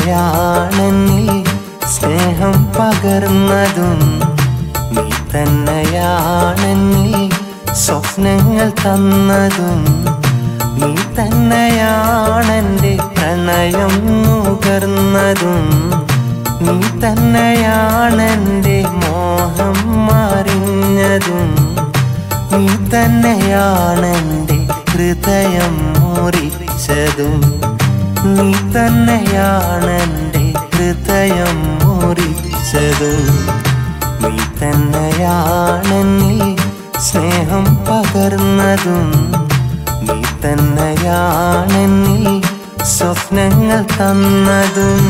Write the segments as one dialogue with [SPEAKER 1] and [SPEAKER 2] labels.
[SPEAKER 1] തന്നെയാണെന്നിൽ സ്നേഹം പകർന്നതും നീ തന്നെയാണെന്നിൽ സ്വപ്നങ്ങൾ തന്നതും നീ തന്നെയാണെൻ്റെ പ്രണയം നുകർന്നതും നീ തന്നെയാണെൻ്റെ മോഹം മാറിഞ്ഞതും നീ തന്നെയാണെൻ്റെ ഹൃദയം മുറിച്ചതും നീ തന്നെയാണെൻ്റെ ഹൃദയം മുറിച്ചതും നീ തന്നെയാണെന്നിൽ സ്നേഹം പകർന്നതും നീ തന്നെയാണെന്നിൽ സ്വപ്നങ്ങൾ തന്നതും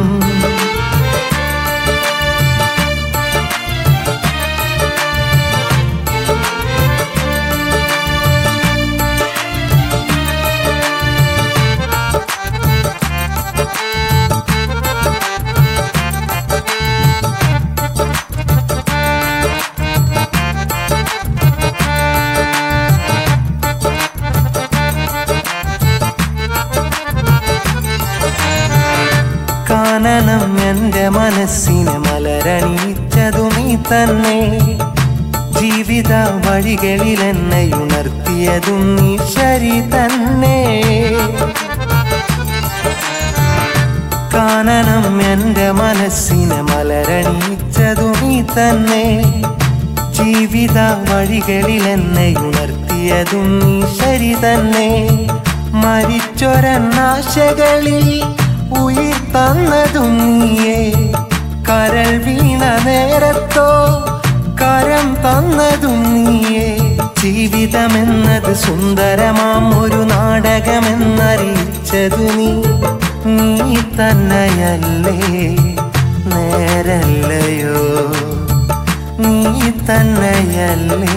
[SPEAKER 1] കാനനം എൻ്റെ മനസ്സിനെ മലരണിയിച്ചതു നീ തന്നെ ജീവിത വഴികളിൽ എന്നെ ഉണർത്തിയതും നീ ശരി തന്നെ കാനനം എൻ്റെ മനസ്സിനെ മലരണിയിച്ചതു നീ തന്നെ ജീവിത വഴികളിൽ എന്നെ ഉണർത്തിയതും നീ ശരി തന്നെ മരിച്ചൊരനാശകളിൽ ഉയിർ തന്നതും നീയേ കരൾ വീണ നേരത്തോ കരം തന്നതും നീയേ ജീവിതമെന്നത് സുന്ദരമാം ഒരു നാടകമെന്നറിയിച്ചതു നീ തന്നെയല്ലേ നേരല്ലയോ നീ തന്നെയല്ലേ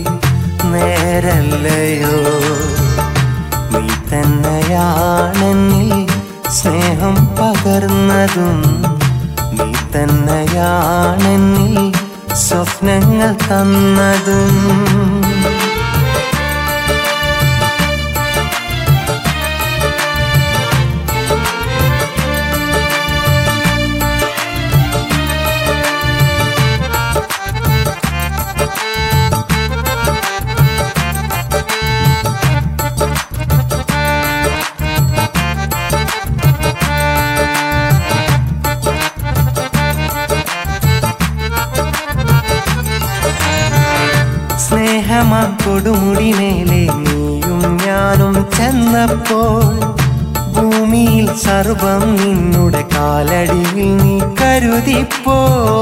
[SPEAKER 1] നേരല്ലയോ നീ തന്നെയാണെന്നിൽ സ്നേഹം പകർന്നതും നീ തന്നെയാണെന്നിൽ സ്വപ്നങ്ങൾ തന്നതും സ്നേഹമാം കൊടുമുടി മേലെ നീയും ഞാനും ചെന്നപ്പോൾ ഭൂമിയിൽ സർവം നിന്നുടെ കാലടിയിൽ നീ കരുതിപ്പോ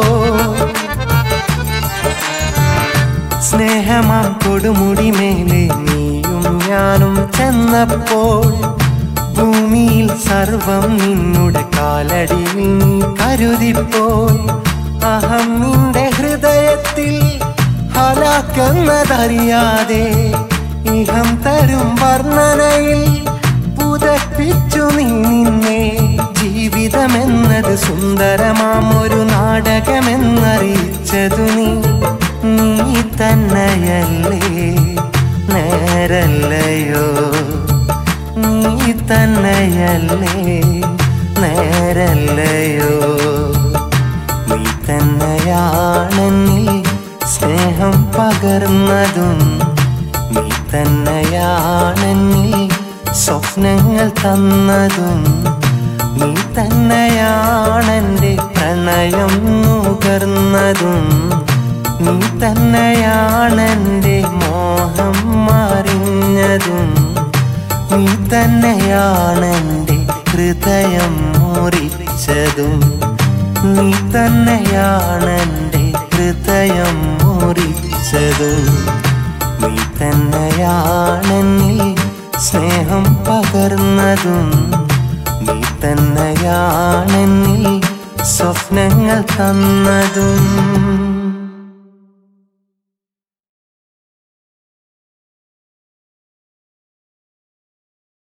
[SPEAKER 1] സ്നേഹമാം കൊടുമുടി മേലെ നീയും ഞാനും ചെന്നപ്പോൾ ഭൂമിയിൽ സർവം നിന്നുടെ കാലടിയിൽ നീ കരുതിപ്പോൾ അഹം നിന്റെ ഹൃദയത്തിൽ ഹലാക്കെന്നതറിയാതെ ഇഹം തരും വർണ്ണനയിൽ പുതപ്പിച്ചു നീ നിന്നെ ജീവിതമെന്നത് സുന്ദരമാം ഒരു നാടകമെന്നറിയിച്ചതു നീ തന്നെയല്ലേ നേരല്ലയോ നീ തന്നെയല്ലേ നേരല്ലയോ നീ തന്നെയാണെന്നിൽ സ്നേഹം പകർന്നതും നീ തന്നെയാണെന്നിൽ സ്വപ്നങ്ങൾ തന്നതും നീ തന്നെയാണെൻ്റെ പ്രണയം നുകർന്നതും നീ തന്നെയാണെൻ്റെ മോഹം മാറിഞ്ഞതും നീ തന്നെയാണെൻ്റെ ഹൃദയം മുറിച്ചതും നീ തന്നെയാണെൻ്റെ ഹൃദയം മുറിച്ചതും നീ തന്നെയാണെന്നിൽ സ്നേഹം പകർന്നതും നീ തന്നെയാണെന്നിൽ സ്വപ്നങ്ങൾ തന്നതും